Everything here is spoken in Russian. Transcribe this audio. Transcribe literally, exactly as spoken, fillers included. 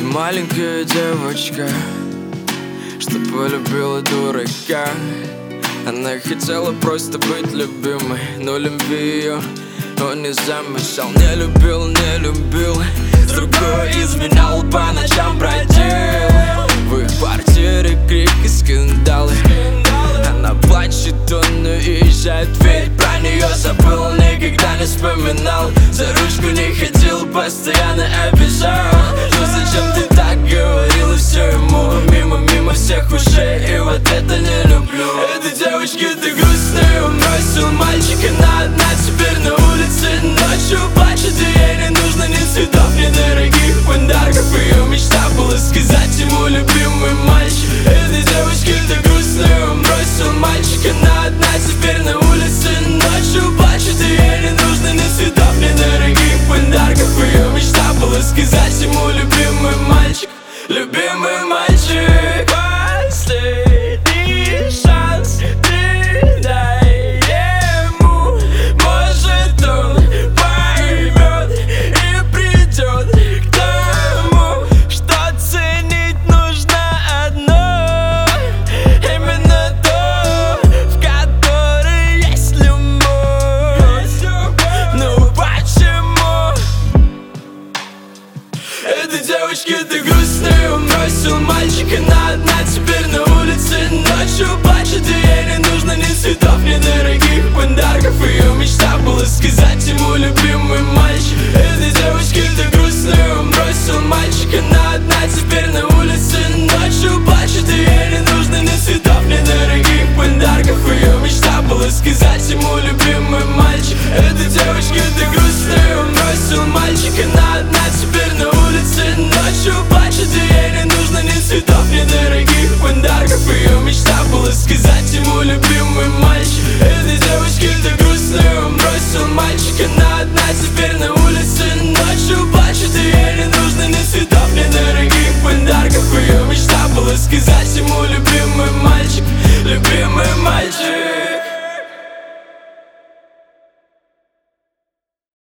Это маленькая девочка, что полюбила дурака. Она хотела просто быть любимой, но любви ее он не замечал. Не любил, не любил, с другой изменял, по ночам бродил. В их квартире крики, скандалы. Она плачет, он уезжает, ведь про нее забыл, никогда не вспоминал. За ручку не ходил, постоянно обижал. Ну зачем ты так говорила, все ему мимо, мимо всех ушей, и вот это не люблю. Этой девочке ты грустная, он бросил мальчика, она одна теперь на улице ночью плачет, и ей не нужно ни цветов, ни дорогих подарков. Ее мечта была сказать ему любимый мальчик. Этой девочке ты грустная, он бросил мальчика, она одна теперь на улице ночью плачет, и ей не нужно ни цветов, ни дорогих подарков. Ее мечта была сказать ему любимый мальчик, любимый мальчик. Последний шанс ты дай ему, может он поймет и придет к тому, что ценить нужно одно, именно то, в которой есть любовь. Ну почему? Этой девочке ты грустная, он бросил мальчика, она одна теперь на улице ночью плачет, и ей не нужно ни цветов, ни дорогих подарков. Ее мечта была сказать ему любимый мальчик. Этой девочке ты грустная, он бросил мальчика, она одна теперь на улице ночью плачет, и ей не нужно ни цветов, ни дорогих подарков. Ее мечта была сказать ему любимый мальчик. Этой девочке ты грустная, он бросил мальчика, она одна теперь на улице ночью плачет, и ей не нужно ни цветов, ни дорогих подарков. Ее мечта была сказать ему любимый мальчик.